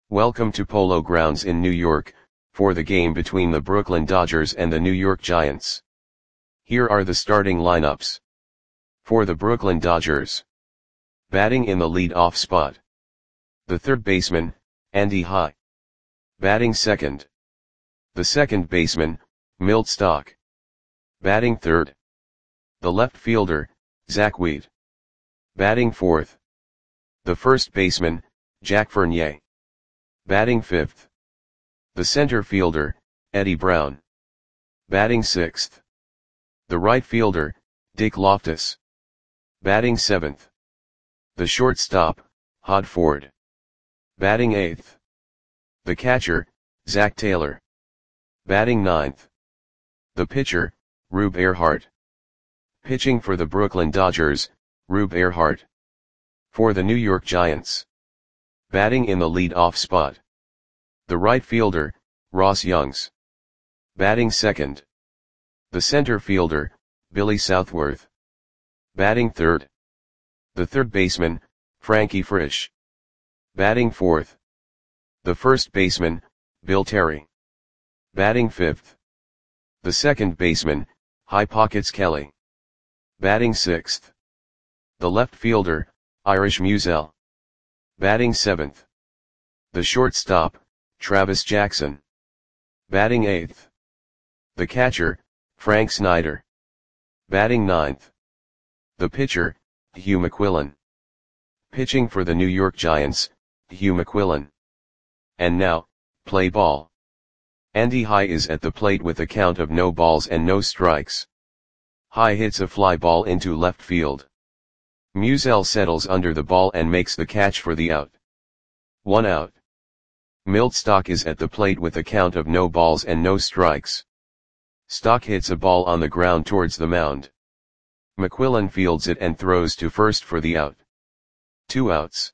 Welcome to Polo Grounds in New York, for the game between the Brooklyn Dodgers and the New York Giants. Here are the starting lineups. For the Brooklyn Dodgers. Batting in the lead-off spot. The third baseman, Andy High. Batting second. The second baseman, Milt Stock. Batting third. The left fielder, Zach Wheat. Batting fourth. The first baseman, Jack Fournier. Batting fifth. The center fielder, Eddie Brown. Batting sixth. The right fielder, Dick Loftus. Batting seventh. The shortstop, Hod Ford. Batting eighth. The catcher, Zach Taylor. Batting ninth. The pitcher, Rube Earhart. Pitching for the Brooklyn Dodgers, Rube Earhart. For the New York Giants. Batting in the lead-off spot. The right fielder, Ross Youngs. Batting second. The center fielder, Billy Southworth. Batting third. The third baseman, Frankie Frisch. Batting fourth. The first baseman, Bill Terry. Batting fifth. The second baseman, High Pockets Kelly. Batting sixth. The left fielder, Irish Musial. Batting seventh. The shortstop, Travis Jackson. Batting eighth. The catcher, Frank Snyder. Batting ninth. The pitcher, Hugh McQuillan. Pitching for the New York Giants, Hugh McQuillan. And now, play ball. Andy High is at the plate with a count of no balls and no strikes. High hits a fly ball into left field. Musial settles under the ball and makes the catch for the out. 1 out. Milt Stock is at the plate with a count of no balls and no strikes. Stock hits a ball on the ground towards the mound. McQuillan fields it and throws to first for the out. 2 outs.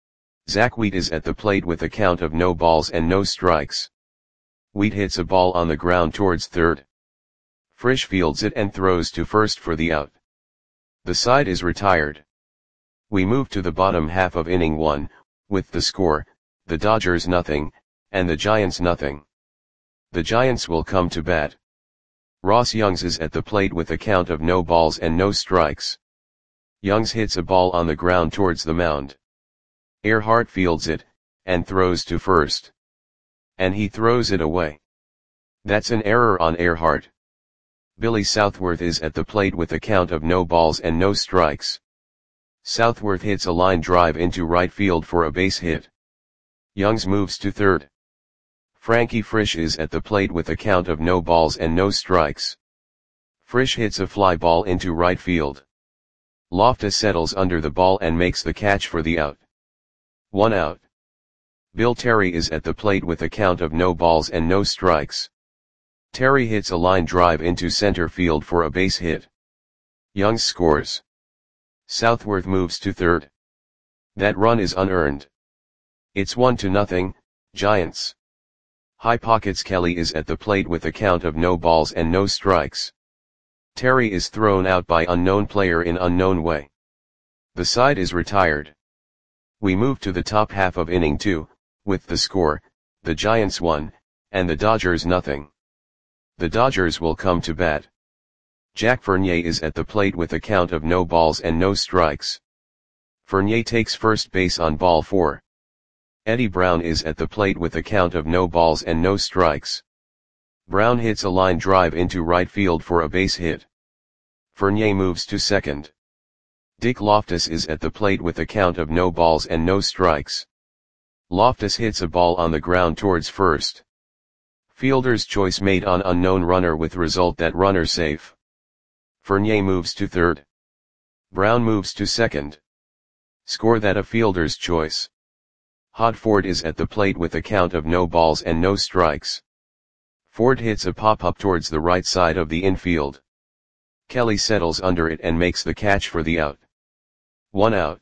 Zach Wheat is at the plate with a count of no balls and no strikes. Wheat hits a ball on the ground towards third. Frisch fields it and throws to first for the out. The side is retired. We move to the bottom half of inning 1, with the score, the Dodgers nothing, and the Giants nothing. The Giants will come to bat. Ross Youngs is at the plate with a count of no balls and no strikes. Youngs hits a ball on the ground towards the mound. Earhart fields it, and throws to first. And he throws it away. That's an error on Earhart. Billy Southworth is at the plate with a count of no balls and no strikes. Southworth hits a line drive into right field for a base hit. Youngs moves to third. Frankie Frisch is at the plate with a count of no balls and no strikes. Frisch hits a fly ball into right field. Loftus settles under the ball and makes the catch for the out. 1 out. Bill Terry is at the plate with a count of no balls and no strikes. Terry hits a line drive into center field for a base hit. Youngs scores. Southworth moves to third. That run is unearned. It's 1-0, Giants. High Pockets Kelly is at the plate with a count of no balls and no strikes. Terry is thrown out by unknown player in unknown way. The side is retired. We move to the top half of inning 2, with the score, the Giants 1, and the Dodgers nothing. The Dodgers will come to bat. Jack Fournier is at the plate with a count of no balls and no strikes. Fournier takes first base on ball 4. Eddie Brown is at the plate with a count of no balls and no strikes. Brown hits a line drive into right field for a base hit. Fournier moves to second. Dick Loftus is at the plate with a count of no balls and no strikes. Loftus hits a ball on the ground towards first. Fielder's choice made on unknown runner with result that runner safe. Fournier moves to third. Brown moves to second. Score that a fielder's choice. Hod Ford is at the plate with a count of no balls and no strikes. Ford hits a pop-up towards the right side of the infield. Kelly settles under it and makes the catch for the out. 1 out.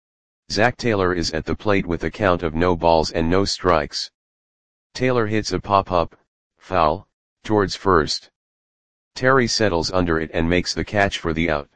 Zach Taylor is at the plate with a count of no balls and no strikes. Taylor hits a pop-up, foul, towards first. Terry settles under it and makes the catch for the out.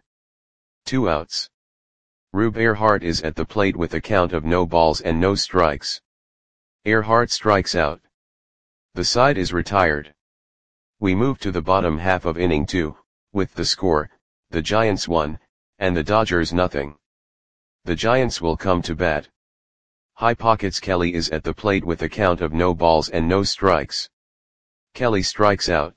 2 outs. Rube Earhart is at the plate with a count of no balls and no strikes. Earhart strikes out. The side is retired. We move to the bottom half of inning 2, with the score, the Giants 1, and the Dodgers nothing. The Giants will come to bat. High pockets Kelly is at the plate with a count of no balls and no strikes. Kelly strikes out.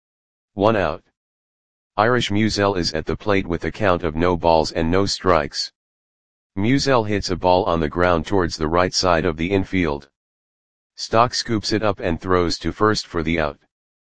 1 out. Irish Musial is at the plate with a count of no balls and no strikes. Musial hits a ball on the ground towards the right side of the infield. Stock scoops it up and throws to first for the out.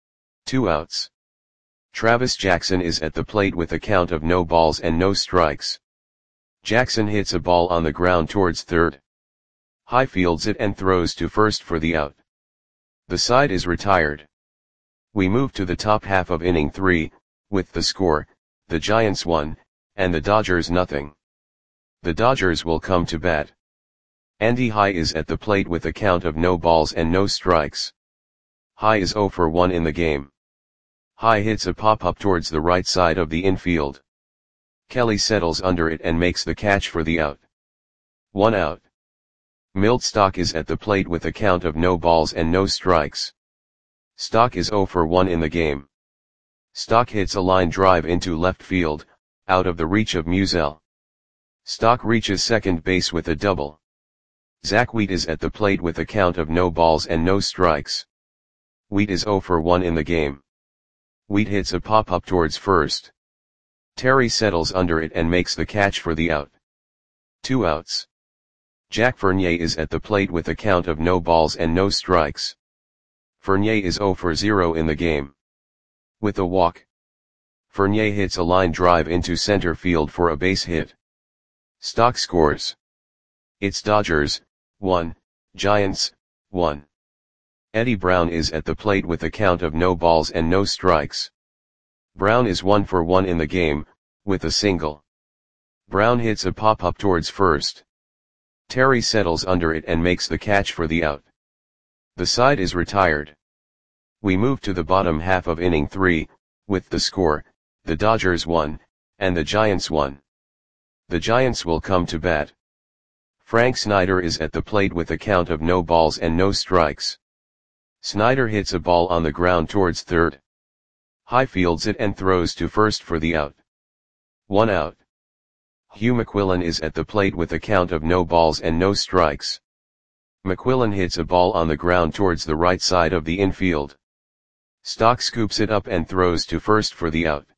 2 outs. Travis Jackson is at the plate with a count of no balls and no strikes. Jackson hits a ball on the ground towards third. High fields it and throws to first for the out. The side is retired. We move to the top half of inning 3, with the score, the Giants 1, and the Dodgers nothing. The Dodgers will come to bat. Andy High is at the plate with a count of no balls and no strikes. High is 0 for 1 in the game. High hits a pop-up towards the right side of the infield. Kelly settles under it and makes the catch for the out. 1 out. Milt Stock is at the plate with a count of no balls and no strikes. Stock is 0 for 1 in the game. Stock hits a line drive into left field, out of the reach of Musial. Stock reaches second base with a double. Zach Wheat is at the plate with a count of no balls and no strikes. Wheat is 0 for 1 in the game. Wheat hits a pop-up towards first. Terry settles under it and makes the catch for the out. 2 outs. Jack Fournier is at the plate with a count of no balls and no strikes. Fournier is 0 for 0 in the game. With a walk. Fournier hits a line drive into center field for a base hit. Stock scores. It's Dodgers, 1, Giants, 1. Eddie Brown is at the plate with a count of no balls and no strikes. Brown is 1 for 1 in the game, with a single. Brown hits a pop-up towards first. Terry settles under it and makes the catch for the out. The side is retired. We move to the bottom half of inning 3, with the score, the Dodgers 1, and the Giants 1. The Giants will come to bat. Frank Snyder is at the plate with a count of no balls and no strikes. Snyder hits a ball on the ground towards third. High fields it and throws to first for the out. 1 out. Hugh McQuillan is at the plate with a count of no balls and no strikes. McQuillan hits a ball on the ground towards the right side of the infield. Stock scoops it up and throws to first for the out.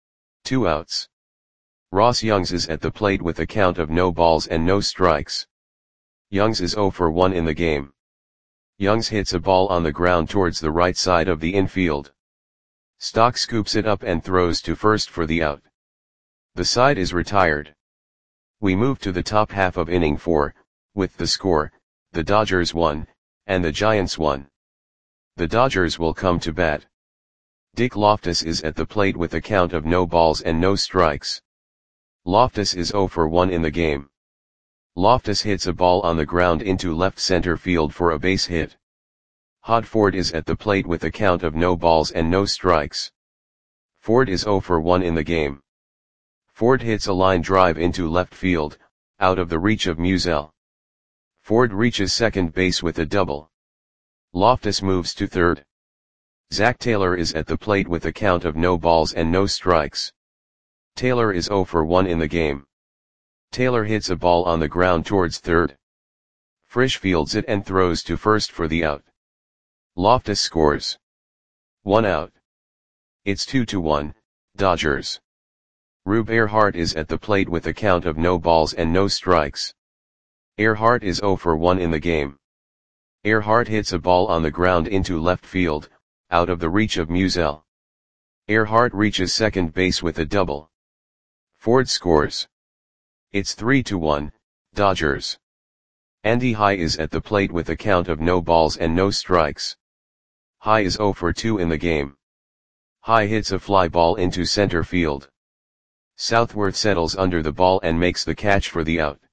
2 outs. Ross Youngs is at the plate with a count of no balls and no strikes. Youngs is 0 for 1 in the game. Youngs hits a ball on the ground towards the right side of the infield. Stock scoops it up and throws to first for the out. The side is retired. We move to the top half of inning 4, with the score, the Dodgers 1, and the Giants 1. The Dodgers will come to bat. Dick Loftus is at the plate with a count of no balls and no strikes. Loftus is 0 for 1 in the game. Loftus hits a ball on the ground into left center field for a base hit. Hod Ford is at the plate with a count of no balls and no strikes. Ford is 0 for 1 in the game. Ford hits a line drive into left field, out of the reach of Musial. Ford reaches second base with a double. Loftus moves to third. Zach Taylor is at the plate with a count of no balls and no strikes. Taylor is 0 for 1 in the game. Taylor hits a ball on the ground towards third. Frisch fields it and throws to first for the out. Loftus scores. 1 out. It's 2-1, Dodgers. Rube Earhart is at the plate with a count of no balls and no strikes. Earhart is 0 for 1 in the game. Earhart hits a ball on the ground into left field, out of the reach of Musial. Earhart reaches second base with a double. Ford scores. It's 3-1, Dodgers. Andy High is at the plate with a count of no balls and no strikes. High is 0 for 2 in the game. High hits a fly ball into center field. Southworth settles under the ball and makes the catch for the out.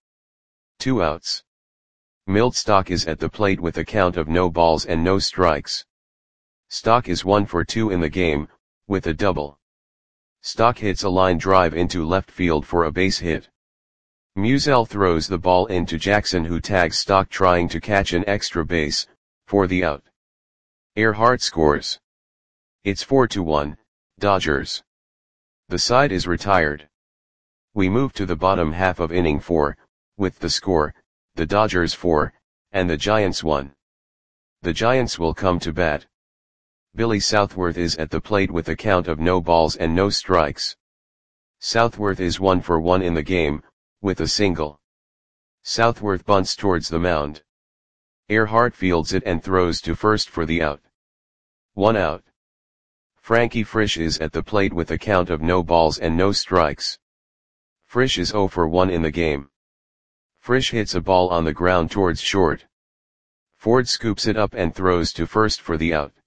2 outs. Milt Stock is at the plate with a count of no balls and no strikes. Stock is 1 for 2 in the game, with a double. Stock hits a line drive into left field for a base hit. Musial throws the ball into Jackson, who tags Stock trying to catch an extra base, for the out. Earhart scores. It's 4-1, Dodgers. The side is retired. We move to the bottom half of inning 4, with the score, the Dodgers 4, and the Giants 1. The Giants will come to bat. Billy Southworth is at the plate with a count of no balls and no strikes. Southworth is 1 for 1 in the game, with a single. Southworth bunts towards the mound. Earhart fields it and throws to first for the out. 1 out. Frankie Frisch is at the plate with a count of no balls and no strikes. Frisch is 0 for 1 in the game. Frisch hits a ball on the ground towards short. Ford scoops it up and throws to first for the out.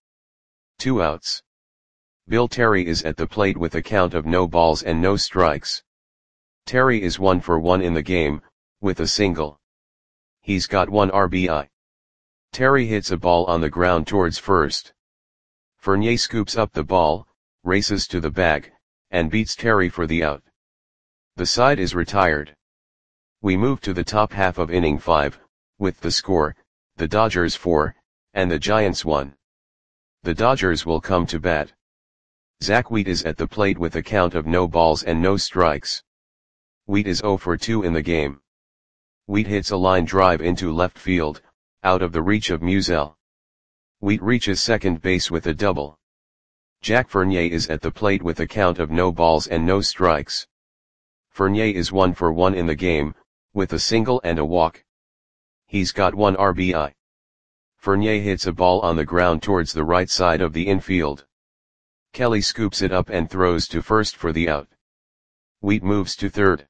2 outs. Bill Terry is at the plate with a count of no balls and no strikes. Terry is 1 for 1 in the game, with a single. He's got 1 RBI. Terry hits a ball on the ground towards first. Fournier scoops up the ball, races to the bag, and beats Terry for the out. The side is retired. We move to the top half of inning 5, with the score, the Dodgers 4, and the Giants 1. The Dodgers will come to bat. Zach Wheat is at the plate with a count of no balls and no strikes. Wheat is 0 for 2 in the game. Wheat hits a line drive into left field, out of the reach of Musial. Wheat reaches second base with a double. Jack Fournier is at the plate with a count of no balls and no strikes. Fournier is 1 for 1 in the game, with a single and a walk. He's got 1 RBI. Fournier hits a ball on the ground towards the right side of the infield. Kelly scoops it up and throws to first for the out. Wheat moves to third.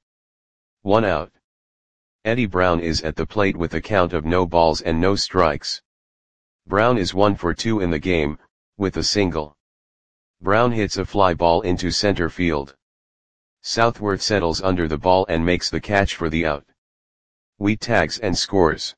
1 out. Eddie Brown is at the plate with a count of no balls and no strikes. Brown is 1 for 2 in the game, with a single. Brown hits a fly ball into center field. Southworth settles under the ball and makes the catch for the out. Wheat tags and scores.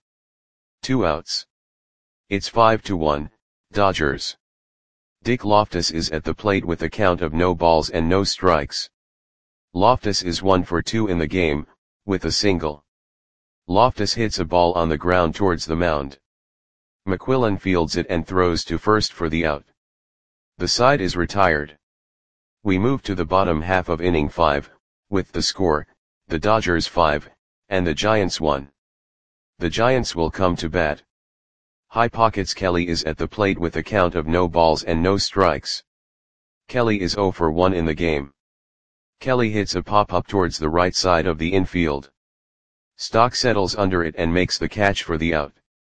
2 outs. It's 5-1, Dodgers. Dick Loftus is at the plate with a count of no balls and no strikes. Loftus is 1 for 2 in the game, with a single. Loftus hits a ball on the ground towards the mound. McQuillan fields it and throws to first for the out. The side is retired. We move to the bottom half of inning 5, with the score, the Dodgers 5, and the Giants 1. The Giants will come to bat. High Pockets Kelly is at the plate with a count of no balls and no strikes. Kelly is 0 for 1 in the game. Kelly hits a pop-up towards the right side of the infield. Stock settles under it and makes the catch for the out.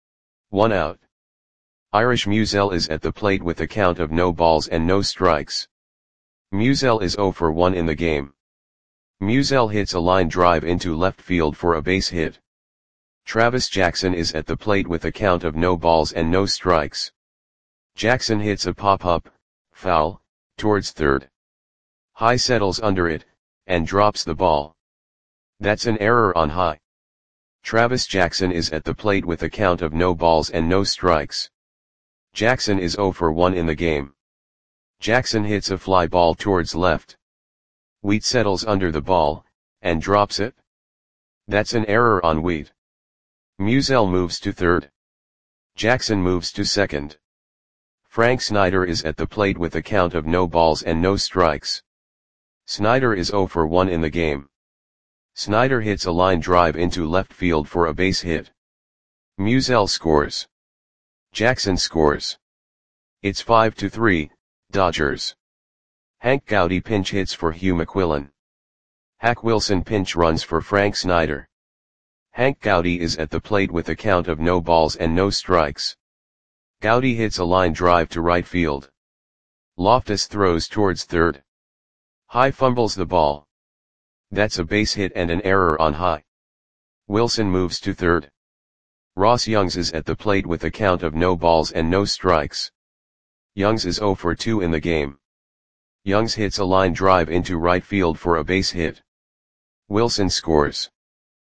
1 out. Irish Musial is at the plate with a count of no balls and no strikes. Musial is 0 for 1 in the game. Musial hits a line drive into left field for a base hit. Travis Jackson is at the plate with a count of no balls and no strikes. Jackson hits a pop-up, foul, towards third. High settles under it, and drops the ball. That's an error on High. Travis Jackson is at the plate with a count of no balls and no strikes. Jackson is 0 for 1 in the game. Jackson hits a fly ball towards left. Wheat settles under the ball, and drops it. That's an error on Wheat. Musial moves to third. Jackson moves to second. Frank Snyder is at the plate with a count of no balls and no strikes. Snyder is 0 for 1 in the game. Snyder hits a line drive into left field for a base hit. Musial scores. Jackson scores. It's 5-3, Dodgers. Hank Gowdy pinch hits for Hugh McQuillan. Hack Wilson pinch runs for Frank Snyder. Hank Gowdy is at the plate with a count of no balls and no strikes. Gowdy hits a line drive to right field. Loftus throws towards third. High fumbles the ball. That's a base hit and an error on High. Wilson moves to third. Ross Youngs is at the plate with a count of no balls and no strikes. Youngs is 0 for 2 in the game. Youngs hits a line drive into right field for a base hit. Wilson scores.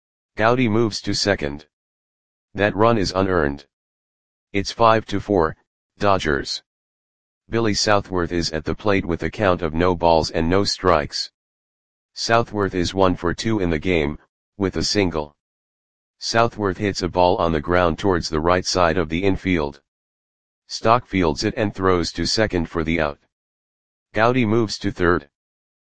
Gowdy moves to second. That run is unearned. It's 5-4, Dodgers. Billy Southworth is at the plate with a count of no balls and no strikes. Southworth is 1 for 2 in the game, with a single. Southworth hits a ball on the ground towards the right side of the infield. Stock fields it and throws to second for the out. Gowdy moves to third.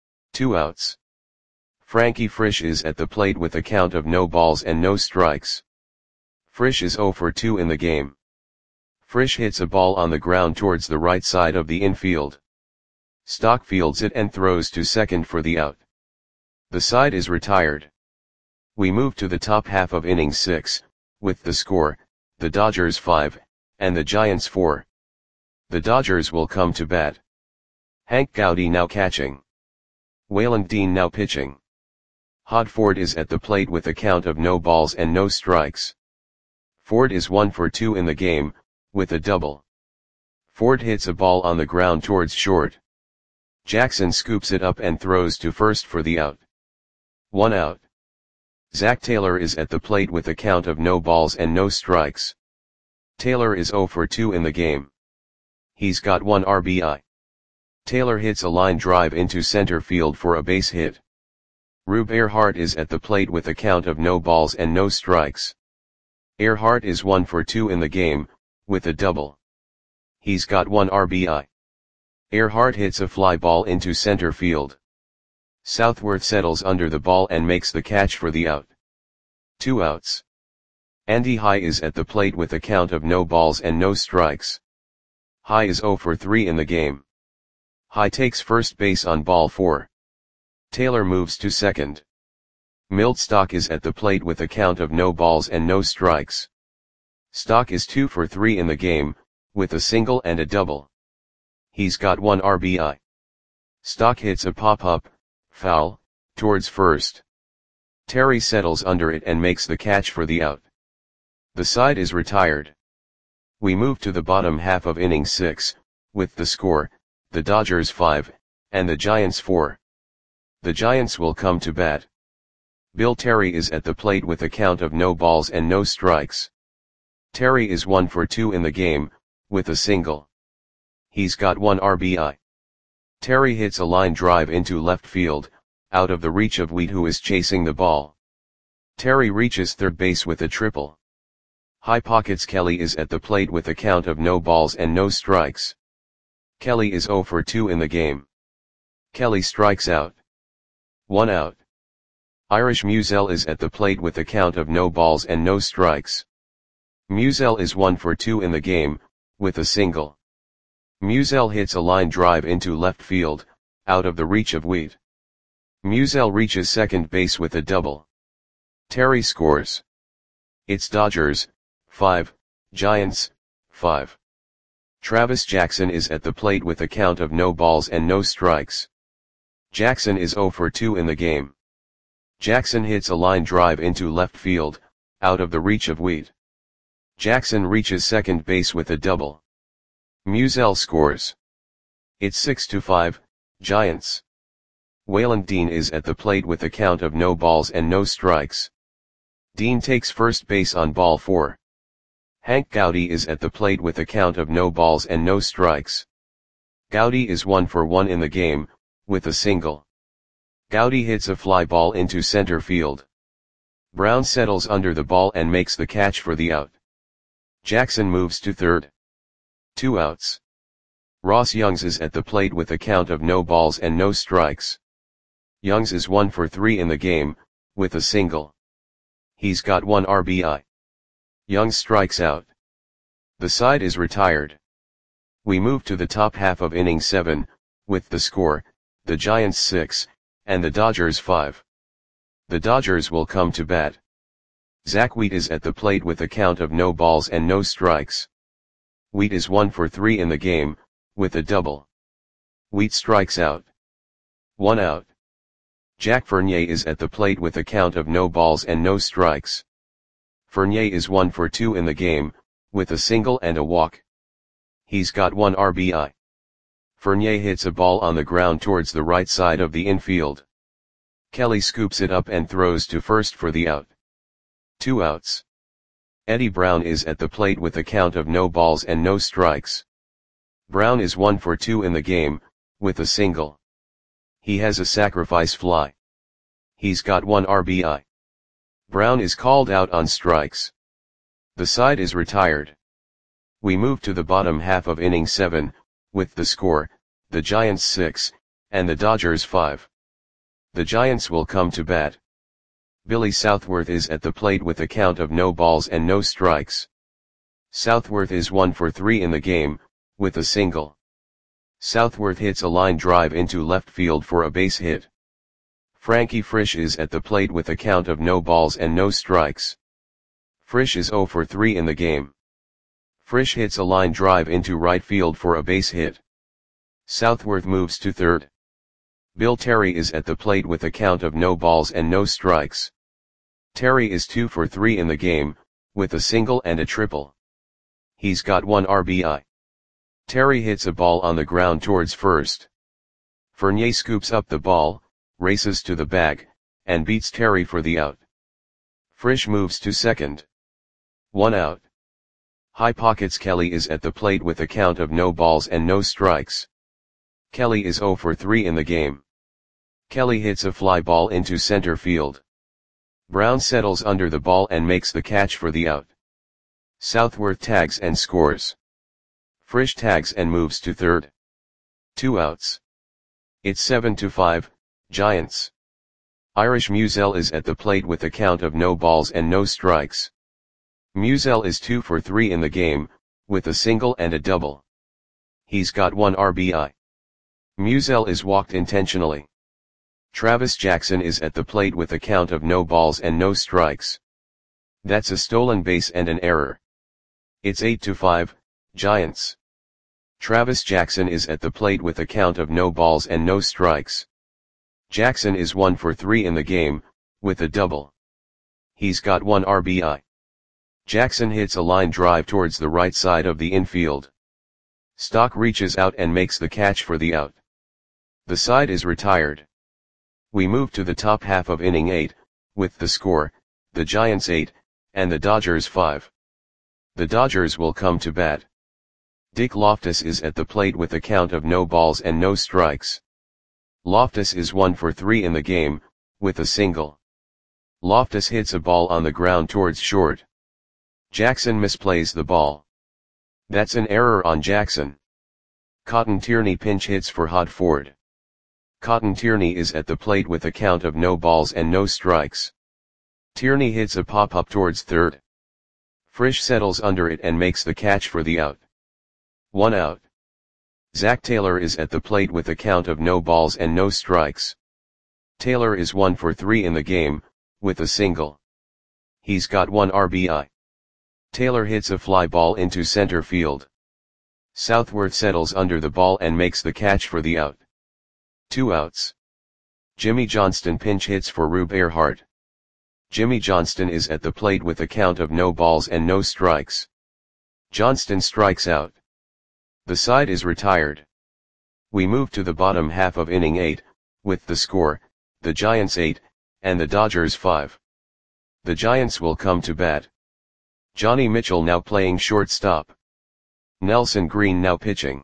2 outs. Frankie Frisch is at the plate with a count of no balls and no strikes. Frisch is 0 for 2 in the game. Frisch hits a ball on the ground towards the right side of the infield. Stock fields it and throws to second for the out. The side is retired. We move to the top half of inning 6, with the score, the Dodgers 5, and the Giants 4. The Dodgers will come to bat. Hank Gowdy now catching. Waylon Dean now pitching. Hod Ford is at the plate with a count of no balls and no strikes. Ford is 1 for 2 in the game, with a double. Ford hits a ball on the ground towards short. Jackson scoops it up and throws to first for the out. 1 out. Zach Taylor is at the plate with a count of no balls and no strikes. Taylor is 0 for 2 in the game. He's got 1 RBI. Taylor hits a line drive into center field for a base hit. Rube Earhart is at the plate with a count of no balls and no strikes. Earhart is 1 for 2 in the game, with a double. He's got 1 RBI. Earhart hits a fly ball into center field. Southworth settles under the ball and makes the catch for the out. 2 outs. Andy High is at the plate with a count of no balls and no strikes. High is 0 for 3 in the game. High takes first base on ball 4. Taylor moves to second. Milt Stock is at the plate with a count of no balls and no strikes. Stock is 2 for 3 in the game, with a single and a double. He's got 1 RBI. Stock hits a pop-up, foul, towards first. Terry settles under it and makes the catch for the out. The side is retired. We move to the bottom half of inning 6, with the score, the Dodgers 5, and the Giants 4. The Giants will come to bat. Bill Terry is at the plate with a count of no balls and no strikes. Terry is 1 for 2 in the game, with a single. He's got 1 RBI. Terry hits a line drive into left field, out of the reach of Wheat, who is chasing the ball. Terry reaches third base with a triple. High pockets Kelly is at the plate with a count of no balls and no strikes. Kelly is 0 for 2 in the game. Kelly strikes out. 1 out. Irish Musial is at the plate with a count of no balls and no strikes. Musial is 1 for 2 in the game, with a single. Musial hits a line drive into left field, out of the reach of Wheat. Musial reaches second base with a double. Terry scores. It's Dodgers 5, Giants 5. Travis Jackson is at the plate with a count of no balls and no strikes. Jackson is 0 for 2 in the game. Jackson hits a line drive into left field, out of the reach of Wheat. Jackson reaches second base with a double. Musial scores. It's 6-5, Giants. Waylon Dean is at the plate with a count of no balls and no strikes. Dean takes first base on ball 4. Hank Gowdy is at the plate with a count of no balls and no strikes. Gowdy is 1 for 1 in the game, with a single. Gowdy hits a fly ball into center field. Brown settles under the ball and makes the catch for the out. Jackson moves to third. 2 outs. Ross Youngs is at the plate with a count of no balls and no strikes. Youngs is 1 for 3 in the game, with a single. He's got 1 RBI. Youngs strikes out. The side is retired. We move to the top half of inning 7, with the score, the Giants 6, and the Dodgers 5. The Dodgers will come to bat. Zach Wheat is at the plate with a count of no balls and no strikes. Wheat is 1 for 3 in the game, with a double. Wheat strikes out. 1 out. Jack Fournier is at the plate with a count of no balls and no strikes. Fournier is 1 for 2 in the game, with a single and a walk. He's got 1 RBI. Fournier hits a ball on the ground towards the right side of the infield. Kelly scoops it up and throws to first for the out. 2 outs. Eddie Brown is at the plate with a count of no balls and no strikes. Brown is 1 for 2 in the game, with a single. He has a sacrifice fly. He's got 1 RBI. Brown is called out on strikes. The side is retired. We move to the bottom half of inning 7, with the score, the Giants 6, and the Dodgers 5. The Giants will come to bat. Billy Southworth is at the plate with a count of no balls and no strikes. Southworth is 1 for 3 in the game, with a single. Southworth hits a line drive into left field for a base hit. Frankie Frisch is at the plate with a count of no balls and no strikes. Frisch is 0 for 3 in the game. Frisch hits a line drive into right field for a base hit. Southworth moves to third. Bill Terry is at the plate with a count of no balls and no strikes. Terry is 2 for 3 in the game, with a single and a triple. He's got 1 RBI. Terry hits a ball on the ground towards first. Fournier scoops up the ball, races to the bag, and beats Terry for the out. Frisch moves to second. 1 out. High Pockets Kelly is at the plate with a count of no balls and no strikes. Kelly is 0 for 3 in the game. Kelly hits a fly ball into center field. Brown settles under the ball and makes the catch for the out. Southworth tags and scores. Frisch tags and moves to third. 2 outs. It's 7-5, Giants. Irish Musial is at the plate with a count of no balls and no strikes. Musial is 2 for 3 in the game, with a single and a double. He's got 1 RBI. Musial is walked intentionally. Travis Jackson is at the plate with a count of no balls and no strikes. That's a stolen base and an error. It's 8-5, Giants. Travis Jackson is at the plate with a count of no balls and no strikes. Jackson is 1 for 3 in the game, with a double. He's got 1 RBI. Jackson hits a line drive towards the right side of the infield. Stock reaches out and makes the catch for the out. The side is retired. We move to the top half of inning 8, with the score, the Giants 8, and the Dodgers 5. The Dodgers will come to bat. Dick Loftus is at the plate with a count of no balls and no strikes. Loftus is 1 for 3 in the game, with a single. Loftus hits a ball on the ground towards short. Jackson misplays the ball. That's an error on Jackson. Cotton Tierney pinch hits for Hod Ford. Cotton Tierney is at the plate with a count of no balls and no strikes. Tierney hits a pop-up towards third. Frisch settles under it and makes the catch for the out. 1 out. Zach Taylor is at the plate with a count of no balls and no strikes. Taylor is 1 for 3 in the game, with a single. He's got 1 RBI. Taylor hits a fly ball into center field. Southworth settles under the ball and makes the catch for the out. 2 outs. Jimmy Johnston pinch hits for Rube Earhart. Jimmy Johnston is at the plate with a count of no balls and no strikes. Johnston strikes out. The side is retired. We move to the bottom half of inning 8, with the score, the Giants 8, and the Dodgers 5. The Giants will come to bat. Johnny Mitchell now playing shortstop. Nelson Green now pitching.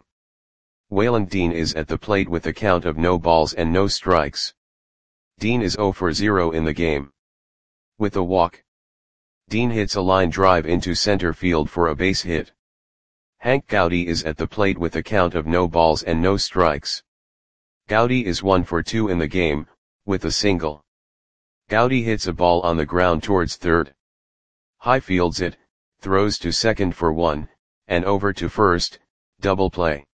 Waylon Dean is at the plate with a count of no balls and no strikes. Dean is 0 for 0 in the game. With a walk. Dean hits a line drive into center field for a base hit. Hank Gowdy is at the plate with a count of no balls and no strikes. Gowdy is 1 for 2 in the game, with a single. Gowdy hits a ball on the ground towards third. High fields it, throws to second for 1, and over to first, double play.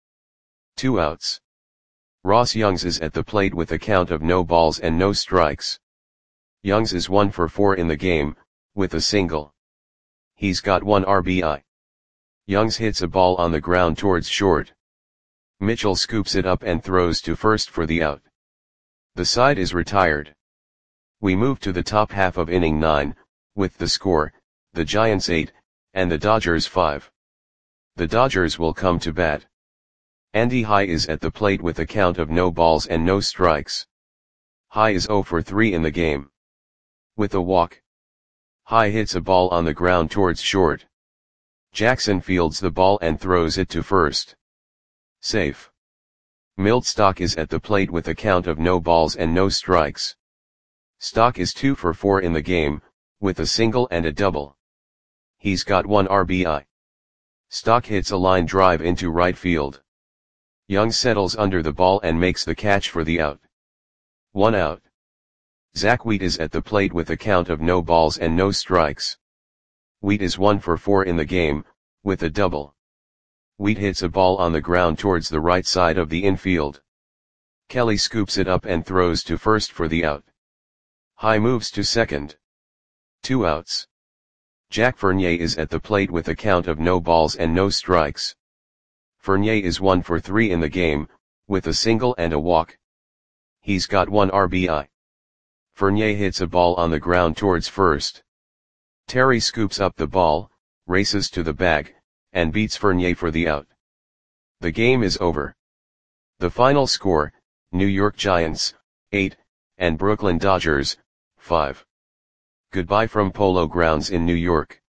2 outs. Ross Youngs is at the plate with a count of no balls and no strikes. Youngs is 1 for 4 in the game, with a single. He's got 1 RBI. Youngs hits a ball on the ground towards short. Mitchell scoops it up and throws to first for the out. The side is retired. We move to the top half of inning 9, with the score, the Giants 8, and the Dodgers 5. The Dodgers will come to bat. Andy High is at the plate with a count of no balls and no strikes. High is 0 for 3 in the game. With a walk. High hits a ball on the ground towards short. Jackson fields the ball and throws it to first. Safe. Milt Stock is at the plate with a count of no balls and no strikes. Stock is 2 for 4 in the game, with a single and a double. He's got 1 RBI. Stock hits a line drive into right field. Young settles under the ball and makes the catch for the out. 1 out. Zach Wheat is at the plate with a count of no balls and no strikes. Wheat is 1 for 4 in the game, with a double. Wheat hits a ball on the ground towards the right side of the infield. Kelly scoops it up and throws to first for the out. High moves to second. 2 outs. Jack Fournier is at the plate with a count of no balls and no strikes. Fournier is 1 for 3 in the game, with a single and a walk. He's got 1 RBI. Fournier hits a ball on the ground towards first. Terry scoops up the ball, races to the bag, and beats Fournier for the out. The game is over. The final score, New York Giants, 8, and Brooklyn Dodgers, 5. Goodbye from Polo Grounds in New York.